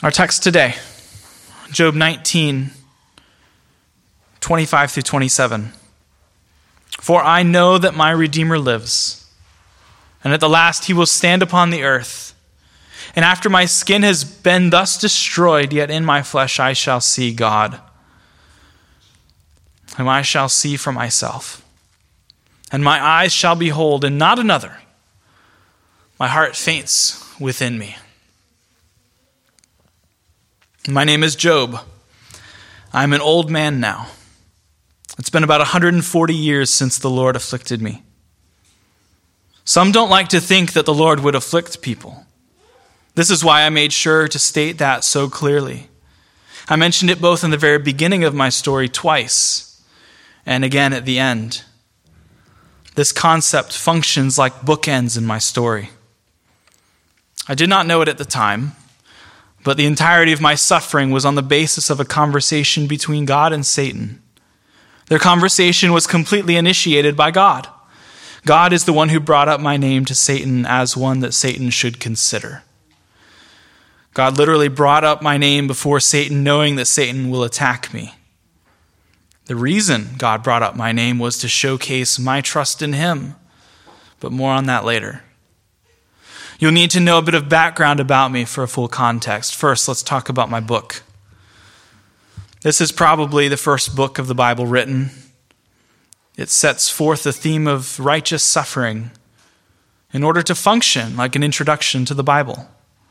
Our text today, Job 19, 25 through 27. For I know that my Redeemer lives, and at the last he will stand upon the earth. And after my skin has been thus destroyed, yet in my flesh I shall see God, whom I shall see for myself. And my eyes shall behold, and not another. My heart faints within me. My name is Job. I'm an old man now. It's been about 140 years since the Lord afflicted me. Some don't like to think that the Lord would afflict people. This is why I made sure to state that so clearly. I mentioned it both in the very beginning of my story twice, and again at the end. This concept functions like bookends in my story. I did not know it at the time, but the entirety of my suffering was on the basis of a conversation between God and Satan. Their conversation was completely initiated by God. God is the one who brought up my name to Satan as one that Satan should consider. God literally brought up my name before Satan, knowing that Satan will attack me. The reason God brought up my name was to showcase my trust in him, but more on that later. You'll need to know a bit of background about me for a full context. First, let's talk about my book. This is probably the first book of the Bible written. It sets forth the theme of righteous suffering in order to function like an introduction to the Bible.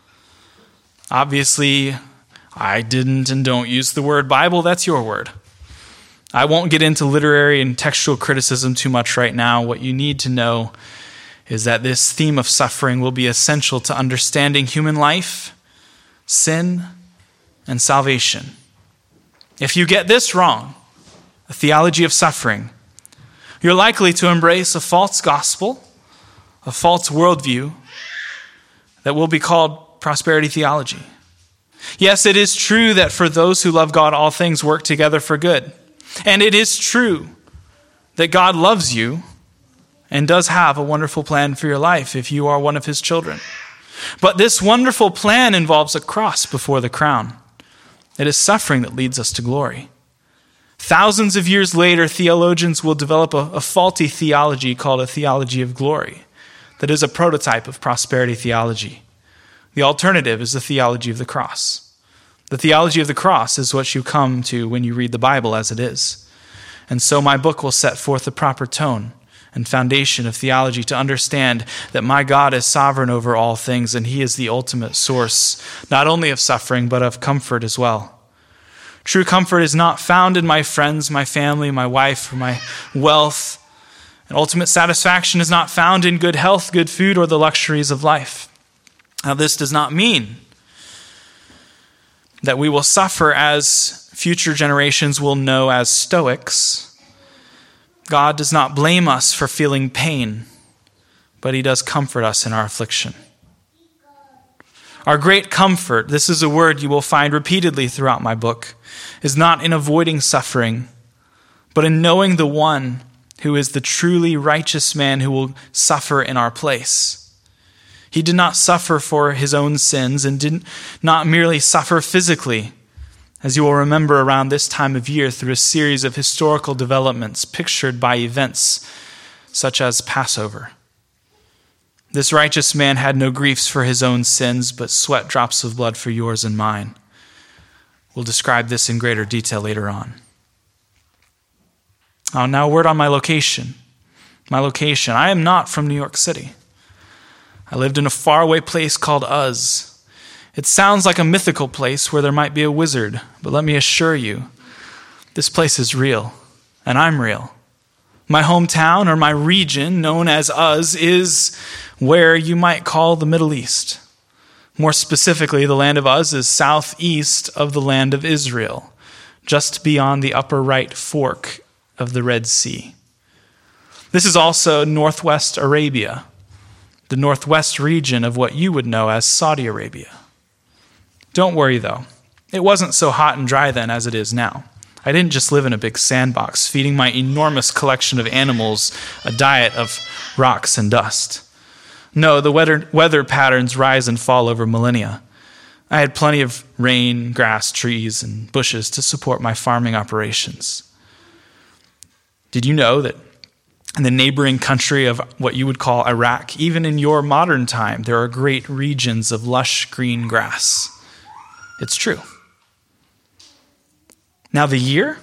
Obviously, I didn't and don't use the word Bible. That's your word. I won't get into literary and textual criticism too much right now. What you need to know is that this theme of suffering will be essential to understanding human life, sin, and salvation. If you get this wrong, a theology of suffering, you're likely to embrace a false gospel, a false worldview that will be called prosperity theology. Yes, it is true that for those who love God, all things work together for good. And it is true that God loves you and does have a wonderful plan for your life if you are one of his children. But this wonderful plan involves a cross before the crown. It is suffering that leads us to glory. Thousands of years later, theologians will develop a faulty theology called a theology of glory that is a prototype of prosperity theology. The alternative is the theology of the cross. The theology of the cross is what you come to when you read the Bible as it is. And so my book will set forth the proper tone and foundation of theology to understand that my God is sovereign over all things, and he is the ultimate source, not only of suffering, but of comfort as well. True comfort is not found in my friends, my family, my wife, or my wealth. And ultimate satisfaction is not found in good health, good food, or the luxuries of life. Now, this does not mean that we will suffer as future generations will know as Stoics. God does not blame us for feeling pain, but he does comfort us in our affliction. Our great comfort, this is a word you will find repeatedly throughout my book, is not in avoiding suffering, but in knowing the one who is the truly righteous man who will suffer in our place. He did not suffer for his own sins and did not merely suffer physically, as you will remember around this time of year through a series of historical developments pictured by events such as Passover. This righteous man had no griefs for his own sins, but sweat drops of blood for yours and mine. We'll describe this in greater detail later on. Now a word on my location. My location. I am not from New York City. I lived in a faraway place called Uz. It sounds like a mythical place where there might be a wizard, but let me assure you, this place is real, and I'm real. My hometown, or my region, known as Uz, is where you might call the Middle East. More specifically, the land of Uz is southeast of the land of Israel, just beyond the upper right fork of the Red Sea. This is also northwest Arabia, the northwest region of what you would know as Saudi Arabia. Don't worry, though. It wasn't so hot and dry then as it is now. I didn't just live in a big sandbox, feeding my enormous collection of animals a diet of rocks and dust. No, the weather patterns rise and fall over millennia. I had plenty of rain, grass, trees, and bushes to support my farming operations. Did you know that in the neighboring country of what you would call Iraq, even in your modern time, there are great regions of lush green grass? It's true. Now the year,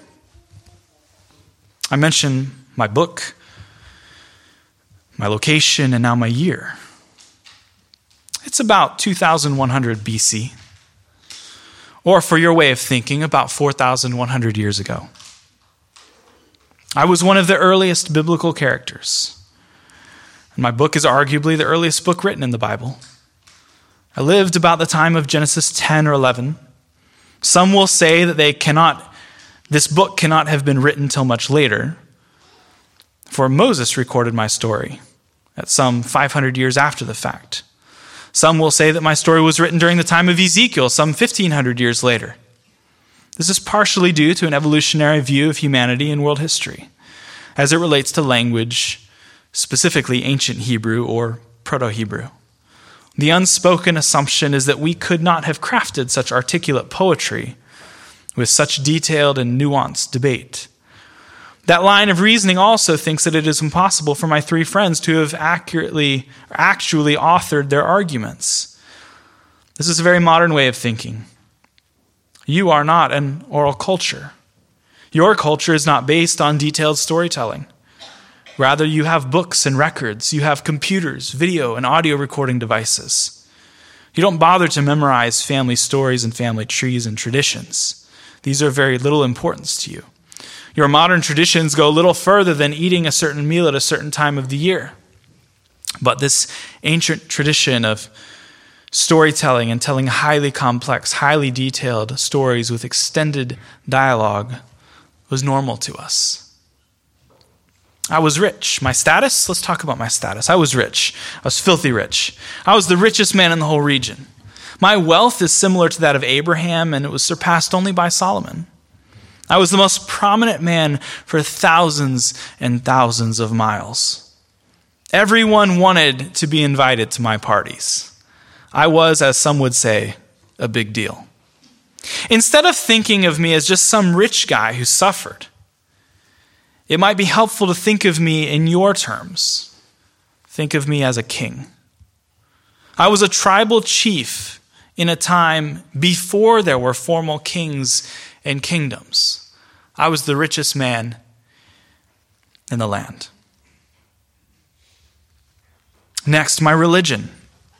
I mentioned my book, my location, and now my year. It's about 2100 BC, or for your way of thinking, about 4,100 years ago. I was one of the earliest biblical characters, and my book is arguably the earliest book written in the Bible. I lived about the time of Genesis 10 or 11. Some will say that this book cannot have been written till much later, for Moses recorded my story at some 500 years after the fact. Some will say that my story was written during the time of Ezekiel, some 1,500 years later. This is partially due to an evolutionary view of humanity and world history, as it relates to language, specifically ancient Hebrew or Proto-Hebrew. The unspoken assumption is that we could not have crafted such articulate poetry with such detailed and nuanced debate. That line of reasoning also thinks that it is impossible for my three friends to have actually authored their arguments. This is a very modern way of thinking. You are not an oral culture. Your culture is not based on detailed storytelling. Rather, you have books and records. You have computers, video, and audio recording devices. You don't bother to memorize family stories and family trees and traditions. These are of very little importance to you. Your modern traditions go a little further than eating a certain meal at a certain time of the year. But this ancient tradition of storytelling and telling highly complex, highly detailed stories with extended dialogue was normal to us. I was rich. My status? Let's talk about my status. I was rich. I was filthy rich. I was the richest man in the whole region. My wealth is similar to that of Abraham, and it was surpassed only by Solomon. I was the most prominent man for thousands and thousands of miles. Everyone wanted to be invited to my parties. I was, as some would say, a big deal. Instead of thinking of me as just some rich guy who suffered, it might be helpful to think of me in your terms. Think of me as a king. I was a tribal chief in a time before there were formal kings and kingdoms. I was the richest man in the land. Next, my religion.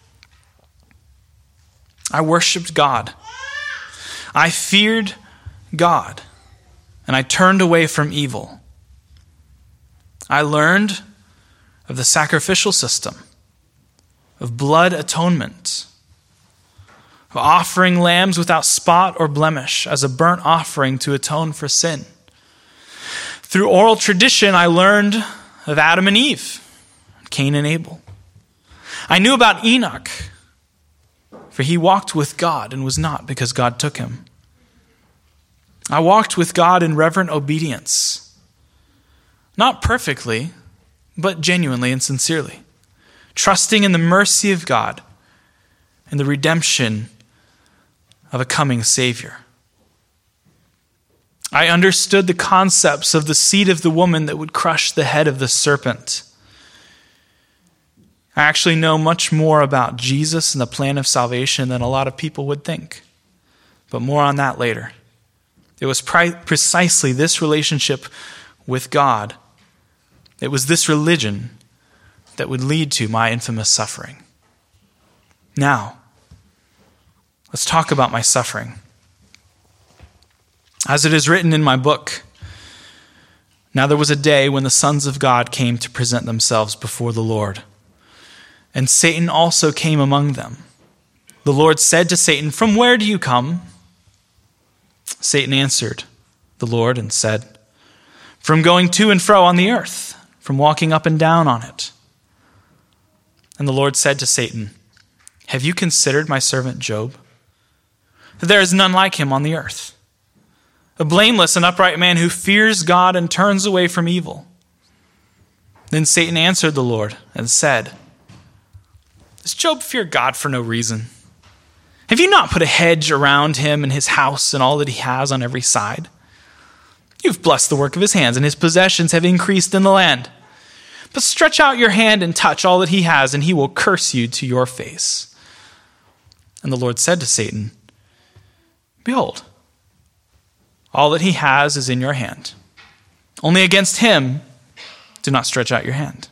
I worshiped God. I feared God, and I turned away from evil. I learned of the sacrificial system, of blood atonement, of offering lambs without spot or blemish as a burnt offering to atone for sin. Through oral tradition, I learned of Adam and Eve, Cain and Abel. I knew about Enoch, for he walked with God and was not because God took him. I walked with God in reverent obedience, not perfectly, but genuinely and sincerely, trusting in the mercy of God and the redemption of a coming Savior. I understood the concepts of the seed of the woman that would crush the head of the serpent. I actually know much more about Jesus and the plan of salvation than a lot of people would think, but more on that later. It was precisely this relationship with God, it was this religion that would lead to my infamous suffering. Now, let's talk about my suffering. As it is written in my book, now there was a day when the sons of God came to present themselves before the Lord, and Satan also came among them. The Lord said to Satan, "From where do you come?" Satan answered the Lord and said, "From going to and fro on the earth, from walking up and down on it." And the Lord said to Satan, "Have you considered my servant Job? There is none like him on the earth, a blameless and upright man who fears God and turns away from evil." Then Satan answered the Lord and said, "Does Job fear God for no reason? Have you not put a hedge around him and his house and all that he has on every side? You've blessed the work of his hands, and his possessions have increased in the land. But stretch out your hand and touch all that he has, and he will curse you to your face." And the Lord said to Satan, "Behold, all that he has is in your hand. Only against him do not stretch out your hand."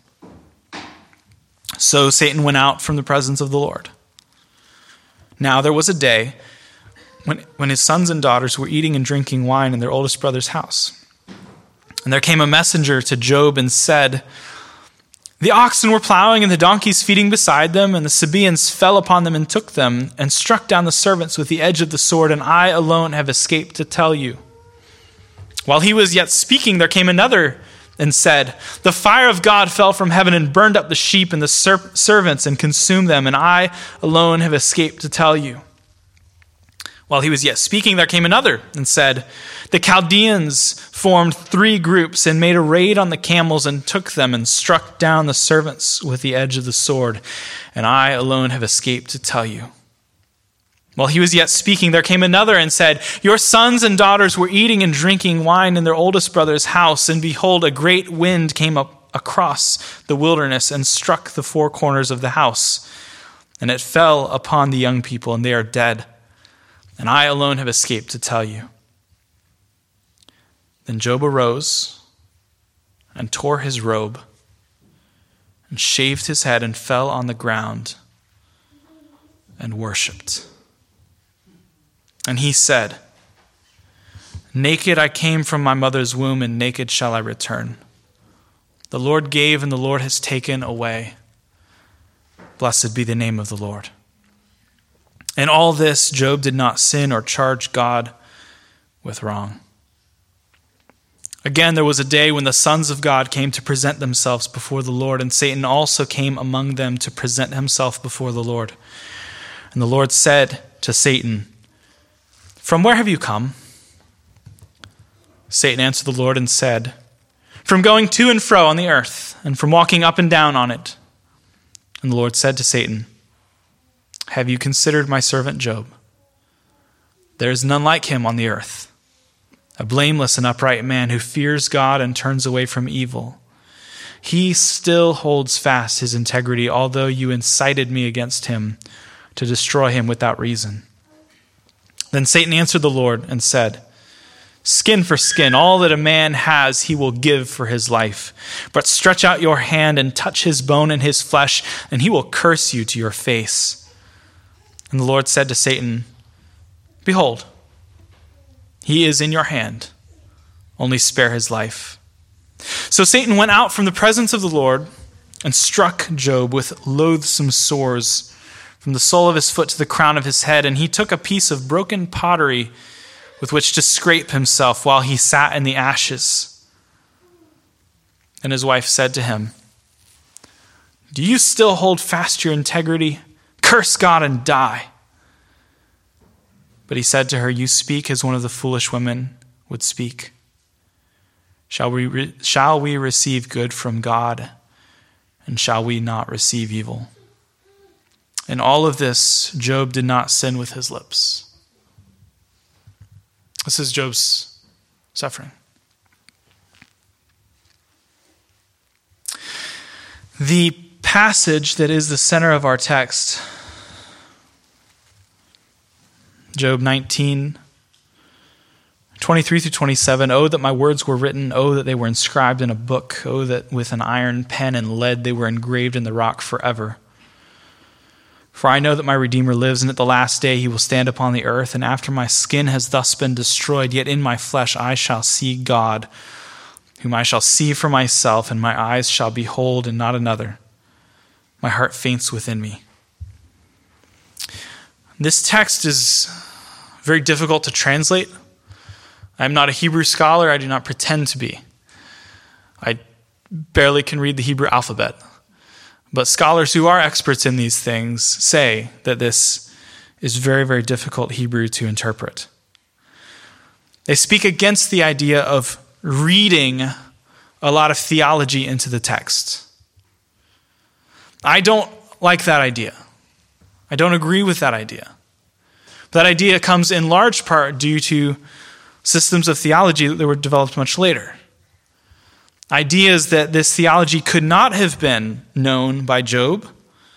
So Satan went out from the presence of the Lord. Now there was a day when his sons and daughters were eating and drinking wine in their oldest brother's house. And there came a messenger to Job and said, "The oxen were plowing and the donkeys feeding beside them, and the Sabaeans fell upon them and took them and struck down the servants with the edge of the sword, and I alone have escaped to tell you." While he was yet speaking, there came another and said, "The fire of God fell from heaven and burned up the sheep and the servants and consumed them, and I alone have escaped to tell you." While he was yet speaking, there came another and said, "The Chaldeans formed 3 groups and made a raid on the camels and took them and struck down the servants with the edge of the sword, and I alone have escaped to tell you." While he was yet speaking, there came another and said, "Your sons and daughters were eating and drinking wine in their oldest brother's house, and behold, a great wind came up across the wilderness and struck the 4 corners of the house, and it fell upon the young people, and they are dead, and I alone have escaped to tell you." Then Job arose and tore his robe and shaved his head and fell on the ground and worshipped. And he said, "Naked I came from my mother's womb, and naked shall I return. The Lord gave, and the Lord has taken away. Blessed be the name of the Lord." In all this, Job did not sin or charge God with wrong. Again, there was a day when the sons of God came to present themselves before the Lord, and Satan also came among them to present himself before the Lord. And the Lord said to Satan, "From where have you come?" Satan answered the Lord and said, "From going to and fro on the earth, and from walking up and down on it." And the Lord said to Satan, "Have you considered my servant Job? There is none like him on the earth, a blameless and upright man who fears God and turns away from evil. He still holds fast his integrity, although you incited me against him to destroy him without reason." Then Satan answered the Lord and said, "Skin for skin, all that a man has he will give for his life. But stretch out your hand and touch his bone and his flesh, and he will curse you to your face." And the Lord said to Satan, "Behold, he is in your hand. Only spare his life." So Satan went out from the presence of the Lord and struck Job with loathsome sores from the sole of his foot to the crown of his head. And he took a piece of broken pottery with which to scrape himself while he sat in the ashes. And his wife said to him, "Do you still hold fast your integrity? Curse God and die." But he said to her, "You speak as one of the foolish women would speak. Shall we receive good from God, and shall we not receive evil?" In all of this, Job did not sin with his lips. This is Job's suffering. The passage that is the center of our text, Job 19, 23 through 27, "Oh, that my words were written. Oh, that they were inscribed in a book. Oh, that with an iron pen and lead they were engraved in the rock forever. For I know that my Redeemer lives, and at the last day he will stand upon the earth. And after my skin has thus been destroyed, yet in my flesh I shall see God, whom I shall see for myself, and my eyes shall behold and not another. My heart faints within me." This text is very difficult to translate. I am not a Hebrew scholar. I do not pretend to be. I barely can read the Hebrew alphabet. But scholars who are experts in these things say that this is very, very difficult Hebrew to interpret. They speak against the idea of reading a lot of theology into the text. I don't like that idea. I don't agree with that idea. That idea comes in large part due to systems of theology that were developed much later. Ideas that this theology could not have been known by Job.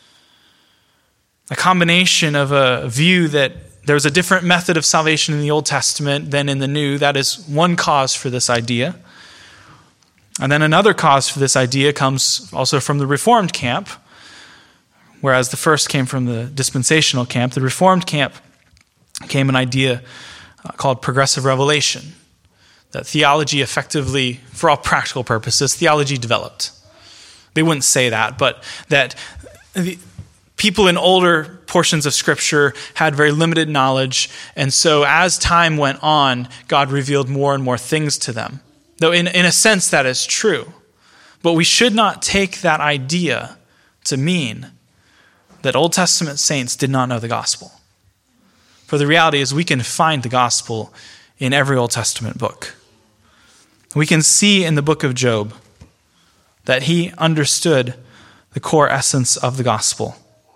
A combination of a view that there was a different method of salvation in the Old Testament than in the New. That is one cause for this idea. And then another cause for this idea comes also from the Reformed camp, whereas the first came from the dispensational camp. The Reformed camp came an idea called progressive revelation, that theology effectively, for all practical purposes, theology developed. They wouldn't say that, but that people in older portions of Scripture had very limited knowledge, and so as time went on, God revealed more and more things to them. Though in a sense that is true. But we should not take that idea to mean that Old Testament saints did not know the gospel. For the reality is we can find the gospel in every Old Testament book. We can see in the book of Job that he understood the core essence of the gospel.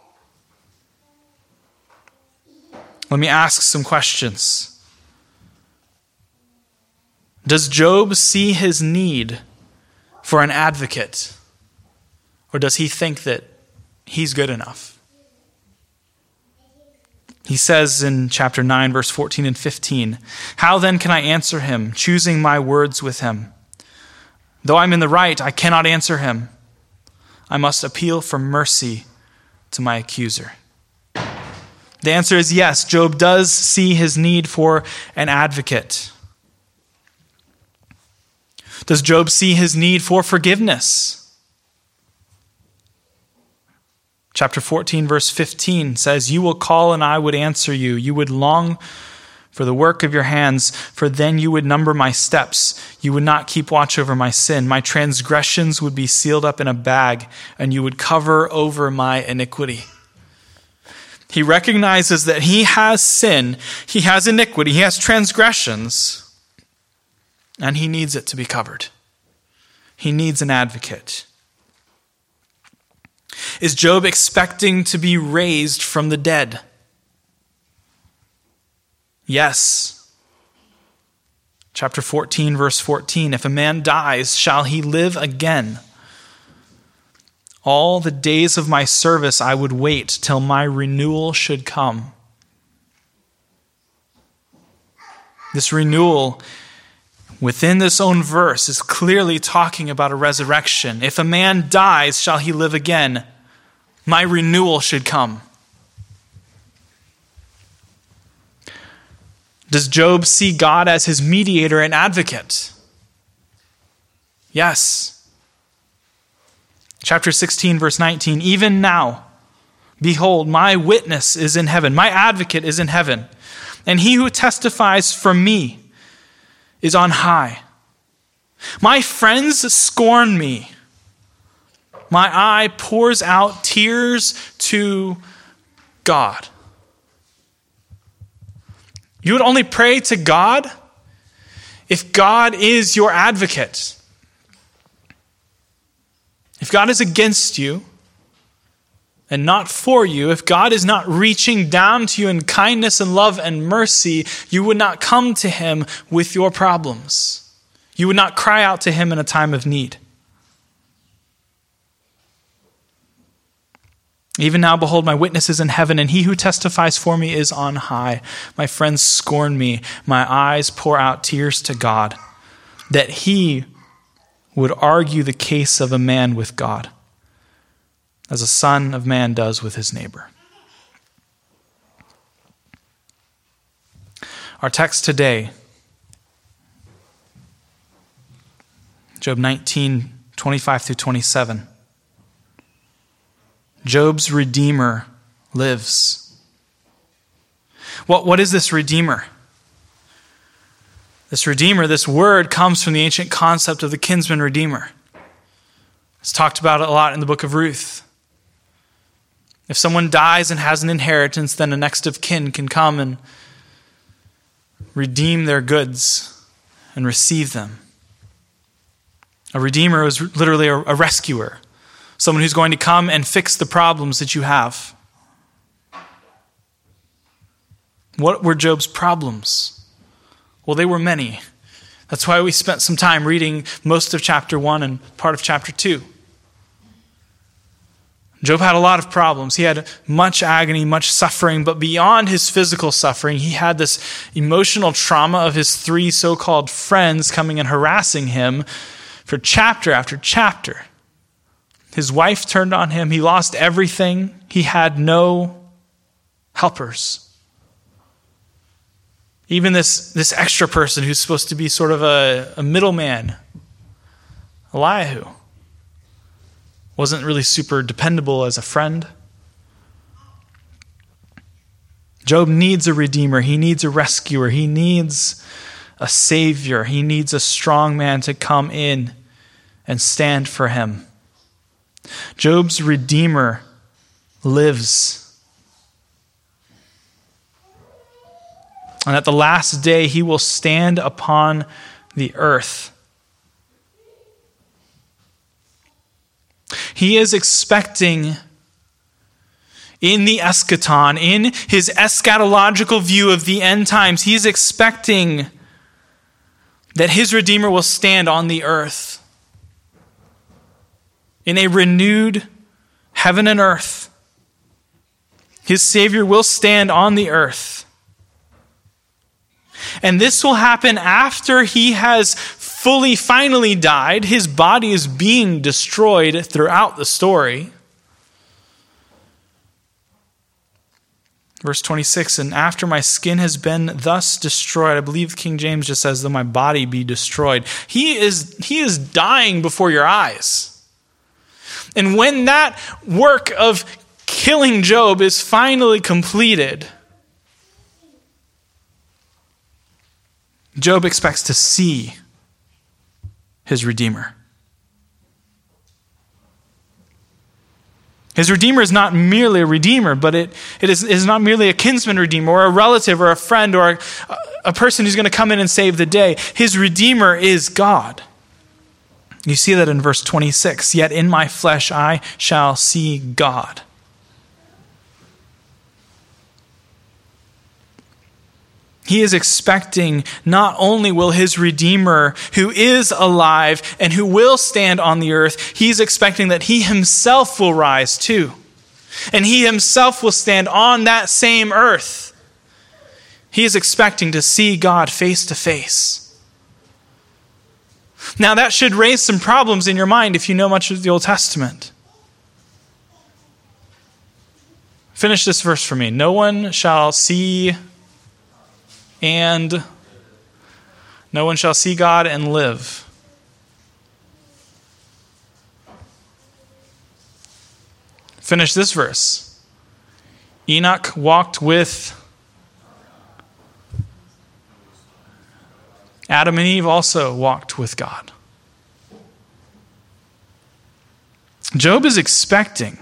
Let me ask some questions. Does Job see his need for an advocate? Or does he think that he's good enough? He says in chapter 9, verse 14 and 15, "How then can I answer him, choosing my words with him? Though I'm in the right, I cannot answer him. I must appeal for mercy to my accuser." The answer is yes, Job does see his need for an advocate. Does Job see his need for forgiveness? Chapter 14, verse 15 says, "You will call and I would answer you. You would long for the work of your hands, for then you would number my steps. You would not keep watch over my sin. My transgressions would be sealed up in a bag, and you would cover over my iniquity." He recognizes that he has sin, he has iniquity, he has transgressions, and he needs it to be covered. He needs an advocate. Is Job expecting to be raised from the dead? Yes. Chapter 14, verse 14, "If a man dies, shall he live again? All the days of my service I would wait till my renewal should come." This renewal within this own verse is clearly talking about a resurrection. If a man dies, shall he live again? My renewal should come. Does Job see God as his mediator and advocate? Yes. Chapter 16, verse 19, "Even now, behold, my witness is in heaven, my advocate is in heaven, and he who testifies for me is on high. My friends scorn me. My eye pours out tears to God." You would only pray to God if God is your advocate. If God is against you and not for you, if God is not reaching down to you in kindness and love and mercy, you would not come to him with your problems. You would not cry out to him in a time of need. "Even now, behold, my witness is in heaven, and he who testifies for me is on high. My friends scorn me. My eyes pour out tears to God, that he would argue the case of a man with God, as a son of man does with his neighbor." Our text today, Job 19, 25 through 27. Job's Redeemer lives. What is this Redeemer? This Redeemer, this word comes from the ancient concept of the kinsman redeemer. It's talked about a lot in the book of Ruth. If someone dies and has an inheritance, then a next of kin can come and redeem their goods and receive them. A redeemer is literally a rescuer, someone who's going to come and fix the problems that you have. What were Job's problems? Well, they were many. That's why we spent some time reading most of chapter 1 and part of chapter 2. Job had a lot of problems. He had much agony, much suffering, but beyond his physical suffering, he had this emotional trauma of his 3 so-called friends coming and harassing him for chapter after chapter. His wife turned on him. He lost everything. He had no helpers. Even this extra person who's supposed to be sort of a middleman, Elihu, wasn't really super dependable as a friend. Job needs a redeemer. He needs a rescuer. He needs a savior. He needs a strong man to come in and stand for him. Job's redeemer lives. And at the last day, he will stand upon the earth. He is expecting in the eschaton, in his eschatological view of the end times, he is expecting that his Redeemer will stand on the earth in a renewed heaven and earth. His Savior will stand on the earth. And this will happen after he has finally died. His body is being destroyed throughout the story. Verse 26, and after my skin has been thus destroyed, I believe King James just says, though my body be destroyed. He is dying before your eyes. And when that work of killing Job is finally completed, Job expects to see his Redeemer. His Redeemer is not merely a Redeemer, but it is not merely a kinsman Redeemer or a relative or a friend or a person who's going to come in and save the day. His Redeemer is God. You see that in verse 26. Yet in my flesh I shall see God. He is expecting not only will his Redeemer, who is alive and who will stand on the earth, he's expecting that he himself will rise too. And he himself will stand on that same earth. He is expecting to see God face to face. Now that should raise some problems in your mind if you know much of the Old Testament. Finish this verse for me. No one shall see and no one shall see God and live. Finish this verse. Enoch walked with Adam and Eve also walked with God. Job is expecting.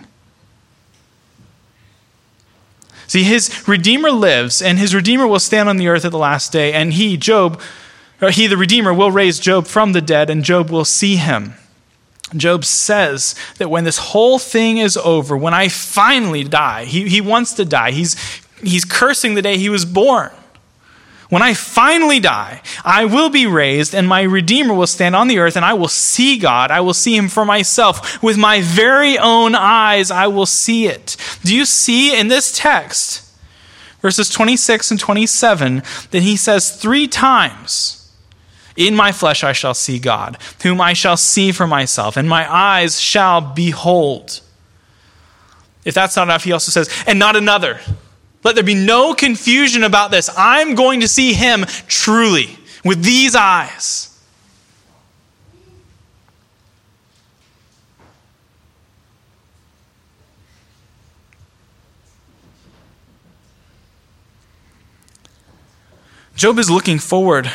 See, his Redeemer lives, and his Redeemer will stand on the earth at the last day, and he, the Redeemer, will raise Job from the dead, and Job will see him. Job says that when this whole thing is over, when I finally die, he wants to die. He's cursing the day he was born. When I finally die, I will be raised, and my Redeemer will stand on the earth, and I will see God. I will see him for myself. With my very own eyes, I will see it. Do you see in this text, verses 26 and 27, that he says 3 times, in my flesh I shall see God, whom I shall see for myself, and my eyes shall behold. If that's not enough, he also says, and not another. Let there be no confusion about this. I'm going to see him truly with these eyes. Job is looking forward.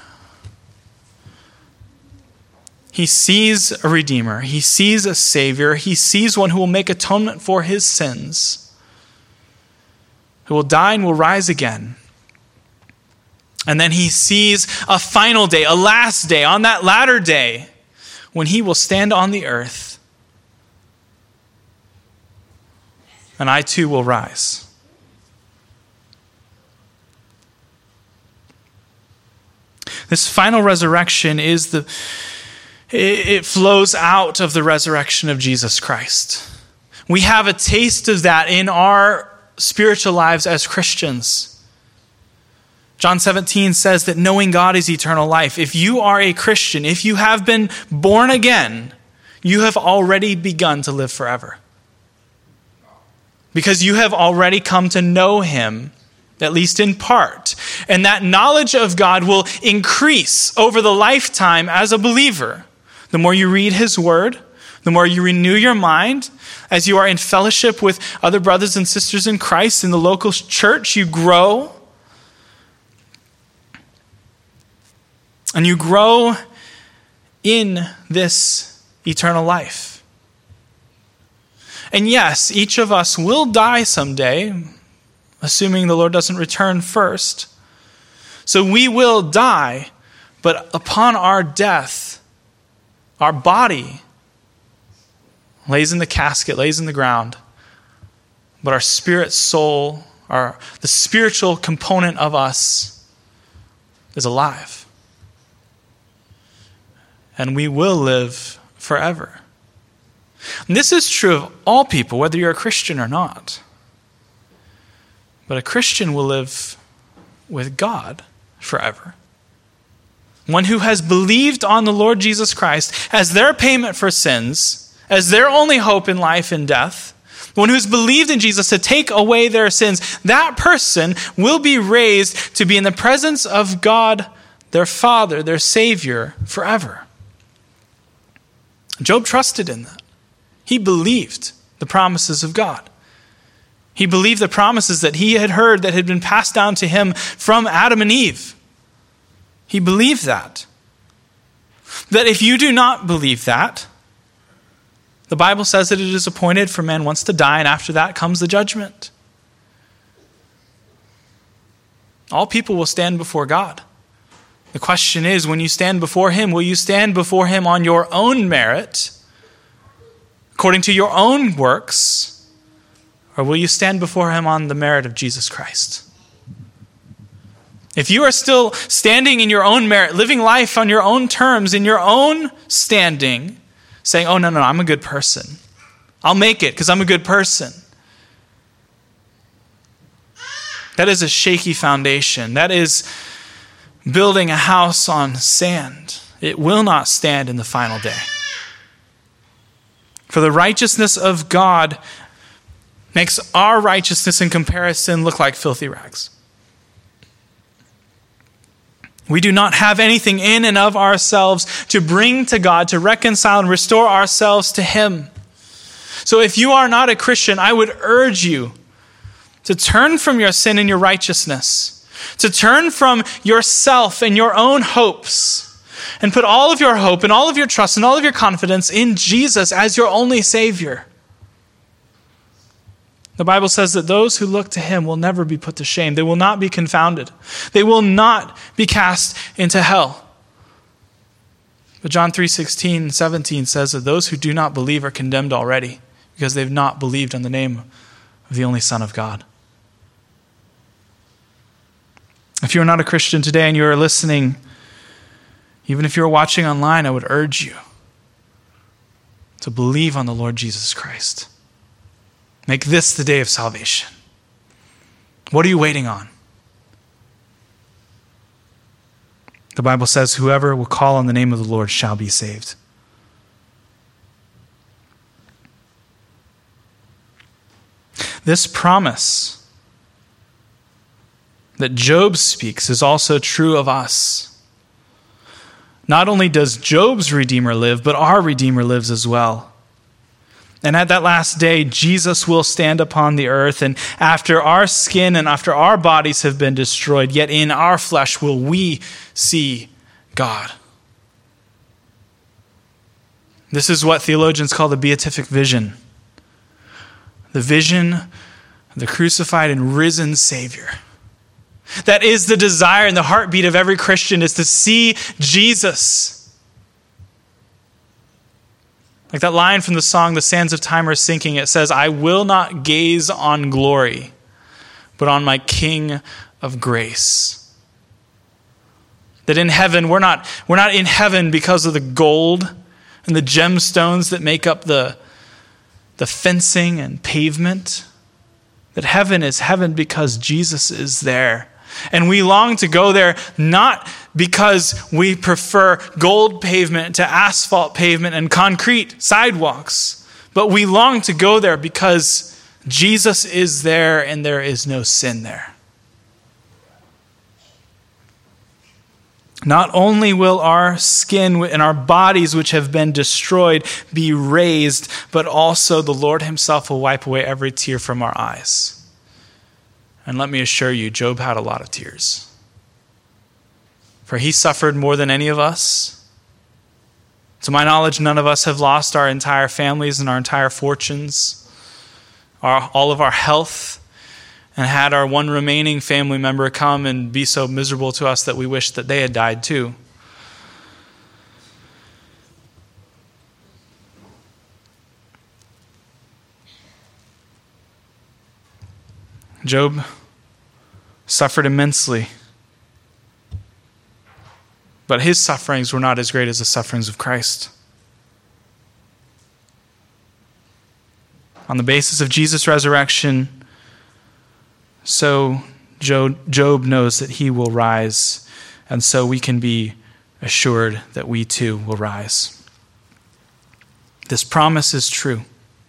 He sees a Redeemer. He sees a Savior. He sees one who will make atonement for his sins, who will die and will rise again. And then he sees a final day, a last day, on that latter day, when he will stand on the earth. And I too will rise. This final resurrection it flows out of the resurrection of Jesus Christ. We have a taste of that in our spiritual lives as Christians. John 17 says that knowing God is eternal life. If you are a Christian, if you have been born again, you have already begun to live forever. Because you have already come to know him, at least in part. And that knowledge of God will increase over the lifetime as a believer. The more you read his word, the more you renew your mind, as you are in fellowship with other brothers and sisters in Christ in the local church, you grow. And you grow in this eternal life. And yes, each of us will die someday, assuming the Lord doesn't return first. So we will die, but upon our death, our body lays in the casket, lays in the ground, but our spirit, soul, the spiritual component of us is alive. And we will live forever. And this is true of all people, whether you're a Christian or not. But a Christian will live with God forever. One who has believed on the Lord Jesus Christ as their payment for sins, as their only hope in life and death, one who's believed in Jesus to take away their sins, that person will be raised to be in the presence of God, their Father, their Savior, forever. Job trusted in that. He believed the promises of God. He believed the promises that he had heard that had been passed down to him from Adam and Eve. He believed that. That if you do not believe that, the Bible says that it is appointed for man once to die, and after that comes the judgment. All people will stand before God. The question is, when you stand before him, will you stand before him on your own merit, according to your own works, or will you stand before him on the merit of Jesus Christ? If you are still standing in your own merit, living life on your own terms, in your own standing, saying, oh, no, I'm a good person. I'll make it because I'm a good person. That is a shaky foundation. That is building a house on sand. It will not stand in the final day. For the righteousness of God makes our righteousness in comparison look like filthy rags. We do not have anything in and of ourselves to bring to God, to reconcile and restore ourselves to him. So if you are not a Christian, I would urge you to turn from your sin and your righteousness, to turn from yourself and your own hopes, and put all of your hope and all of your trust and all of your confidence in Jesus as your only Savior. The Bible says that those who look to him will never be put to shame. They will not be confounded. They will not be cast into hell. But John 3:16, 17 says that those who do not believe are condemned already because they've not believed on the name of the only Son of God. If you're not a Christian today and you are listening, even if you're watching online, I would urge you to believe on the Lord Jesus Christ. Make this the day of salvation. What are you waiting on? The Bible says, whoever will call on the name of the Lord shall be saved. This promise that Job speaks is also true of us. Not only does Job's Redeemer live, but our Redeemer lives as well. And at that last day, Jesus will stand upon the earth, and after our skin and after our bodies have been destroyed, yet in our flesh will we see God. This is what theologians call the beatific vision. The vision of the crucified and risen Savior. That is the desire and the heartbeat of every Christian, is to see Jesus. Like that line from the song, The Sands of Time Are Sinking, it says, I will not gaze on glory, but on my King of grace. That in heaven, we're not in heaven because of the gold and the gemstones that make up the fencing and pavement. That heaven is heaven because Jesus is there. And we long to go there not because we prefer gold pavement to asphalt pavement and concrete sidewalks, but we long to go there because Jesus is there and there is no sin there. Not only will our skin and our bodies which have been destroyed be raised, but also the Lord himself will wipe away every tear from our eyes. And let me assure you, Job had a lot of tears. For he suffered more than any of us. To my knowledge, none of us have lost our entire families and our entire fortunes, all of our health, and had our one remaining family member come and be so miserable to us that we wish that they had died too. Job suffered immensely, but his sufferings were not as great as the sufferings of Christ. On the basis of Jesus' resurrection, so Job knows that he will rise, and so we can be assured that we too will rise. This promise is true.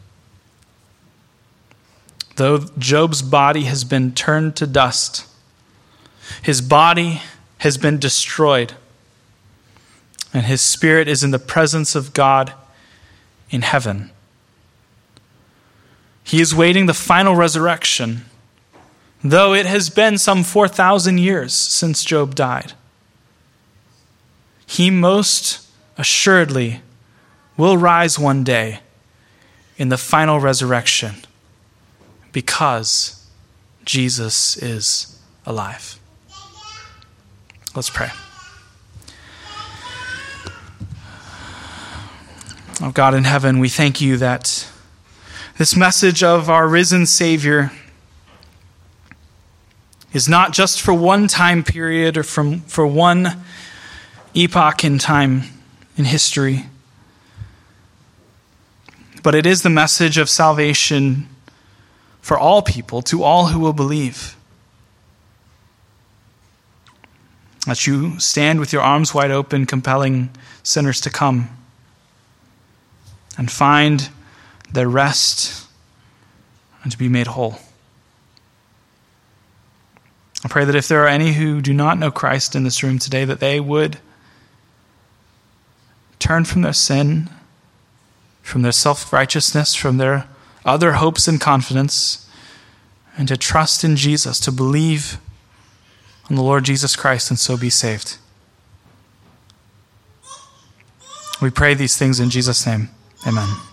Though Job's body has been turned to dust, his body has been destroyed, and his spirit is in the presence of God in heaven. He is waiting the final resurrection, though it has been some 4,000 years since Job died. He most assuredly will rise one day in the final resurrection because Jesus is alive. Let's pray. Oh God in heaven, we thank you that this message of our risen Savior is not just for one time period or for one epoch in time in history, but it is the message of salvation for all people, to all who will believe. That you stand with your arms wide open, compelling sinners to come and find their rest and to be made whole. I pray that if there are any who do not know Christ in this room today, that they would turn from their sin, from their self-righteousness, from their other hopes and confidence, and to trust in Jesus, to believe on the Lord Jesus Christ, and so be saved. We pray these things in Jesus' name. Amen.